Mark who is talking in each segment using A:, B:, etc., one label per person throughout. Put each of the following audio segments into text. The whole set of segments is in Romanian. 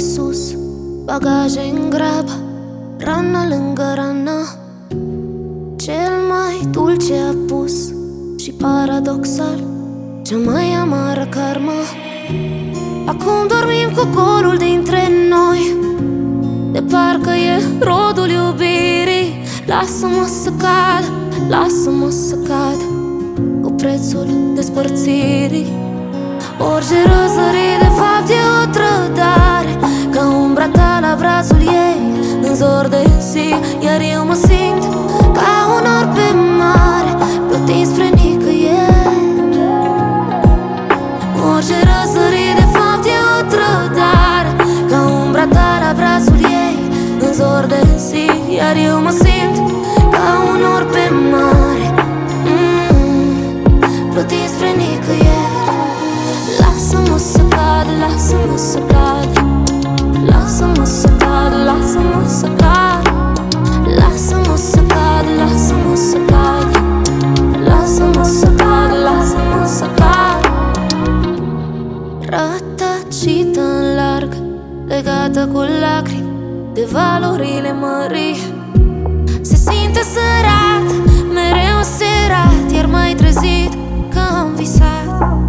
A: sus, bagaje în grabă, rană lângă rană. Cel mai dulce apus și paradoxal, cea mai amară karmă. Acum dormim cu golul dintre noi, de parcă e rodul iubirii. Lasă-mă să cad, lasă-mă să cad, cu prețul despărțirii. Orice răsărit de fapt e o trădare, ca umbra ta la brațul ei în zor de zi. Iar eu mă simt ca un nor pe mare, plutind spre nicăieri. Orice răsărit de fapt e o trădare, ca umbra ta la brațul ei în zor de zi. Iar eu mă simt ca un nor pe mare, plutind spre nicăieri. Lasă-mă să cad, lasă-mă să cad, lasă-mă să cad, lasă-mă să cad, lasă-mă să cad, lasă-mă să cad, lasă-mă să cad, lasă-mă să cad. Rătăcită în larg, legată cu lacrimi de valorile mării. Se simte sărat, mereu serat, iar mai trezit că am visat.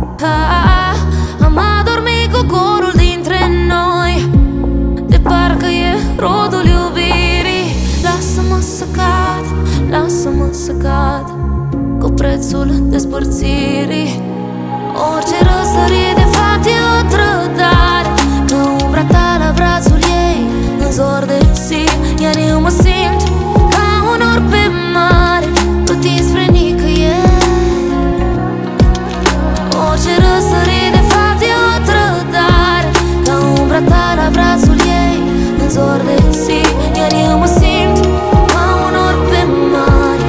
A: Am adormit cu corul dintre noi, de parcă e rodul iubirii. Lasă-mă să cad, lasă-mă să cad, cu prețul despărțirii. Orice răsărit de fapt e o trădare, ca umbra ta la brațul ei în zor de zi. Iar eu mă simt ca un nor pe mare, plutind spre nicăieri. Orice răsărit de fapt e o trădare, ca umbra ta la brațul ei în zor de zi. Iar eu mă simt ca un nor pe mare,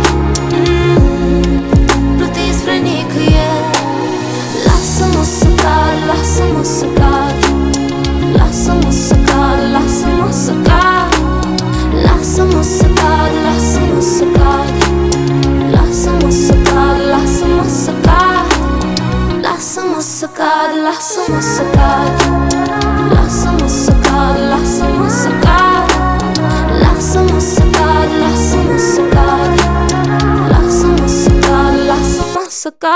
A: plutind spre nicăieri. Lasă-mă să cad, lasă-mă să cad, lasă-mă să cad, lasă-mă să cad, lasă-mă să cad, lasă-mă să cad, lasă-mă să cad, lasă-mă să cad, lasă-mă să cad, lasă-mă să cad, lasă-mă să cad, lasă-mă să cad, lasă-mă să cad, lasă-mă să cad, lasă-mă să cad, lasă-mă să cad.